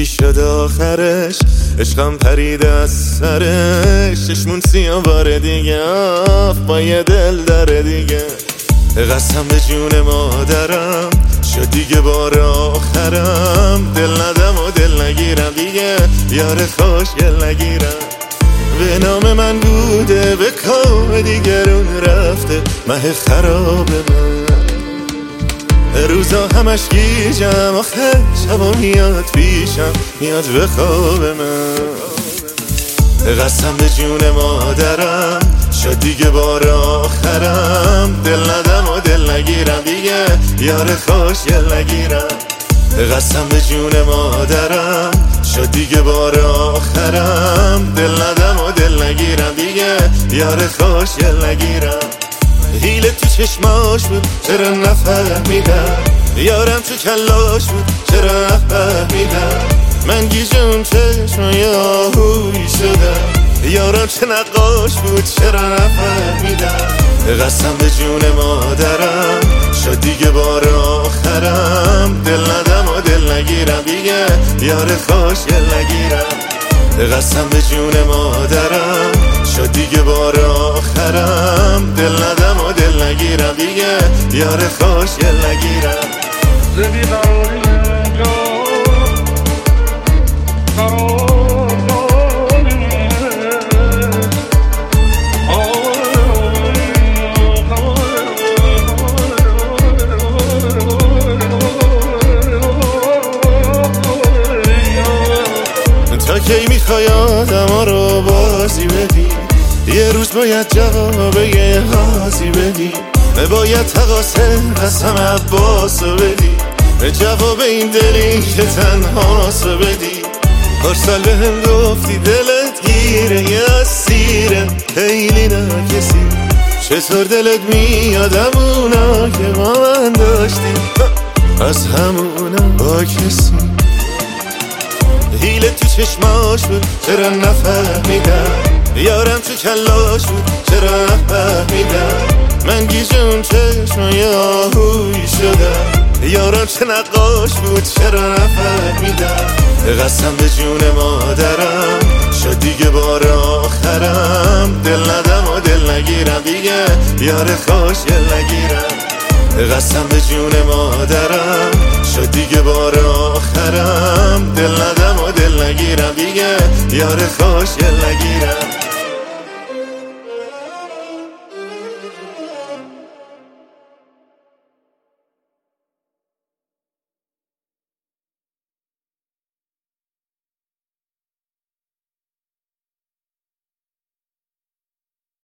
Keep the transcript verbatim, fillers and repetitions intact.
چی شد آخرش؟ عشقم پرید از سرش، چشمون سیاه بار دیگه آف با یه دل داره دیگه. قسم به جون مادرم شد دیگه بار آخرم، دل ندم و دل نگیرم دیگه، یار خوشگل نگیرم. به نام من بوده به کام دیگرون رفته، مه خراب من روزا همش گیجم، آخه شبا میاد پیشم، میاد به خواب من. قسم به جون مادرم شد دیگه بار آخرم، دل ندم و دل نگیرم دیگه، یار خوشگل نگیرم. قسم به جون مادرم شد دیگه بار آخرم، دل ندم و دل نگیرم دیگه، یار خوشگل نگیرم. حیله تو چشماش بود چرا نفهمیدم، یارم تو کلاش بود چرا نفهمیدم. من گیجم چشمای آهوی شدم، یارم چه نقاش بود چرا نفهمیدم. قسم به جون مادرم شد دیگه بار آخرم، دل ندم و دل نگیرم دیگه، یار خوشگل نگیرم. قسم به جون مادرم شد دیگه بار آخرم، دل ندم و دل نگیرم دیگه، یار خوشگل نگیرم. تا کی میخوای آدم رو بازی بدی؟ یه روز باید جواب یه غازی بدی، باید تقاسه قسم عباسو بدی، جواب این دلی که تنهاسو بدی. هر سال به هم گفتی دلت گیره یه اسیره، خیلی ناکسی چطور دلت میاد همونا که با من داشتی، از همونا با کسی. حیله تو چشماش بود چرا نفهمیدم، یارم تو کلاش بود چرا نفهمیدم. من گیجم چشمای آهوی شدم، یارم چه نقاش بود چرا نفهمیدم. قسم به جون مادرم شد دیگه بار آخرم، دل ندم و دل نگیرم دیگه، یار خوشگل نگیرم. قسم به جون مادرم شد دیگه بار آخرم، دل ندم و دل نگیرم دیگه، یار خوشگل نگیرم.